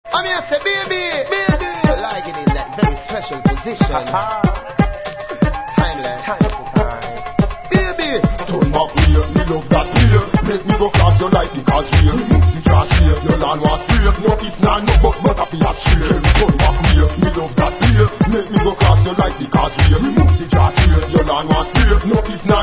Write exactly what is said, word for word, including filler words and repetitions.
I'm here say baby, baby. I like it in that very special position. Timeless. Baby. Turn back here, me love that here. Make me go cross your light because here. Remove the trash here, your land was straight. No if not no but but I feel straight. Turn back here, me love that here. Make me go cross your light because here. Remove the trash here, your land was straight. No if not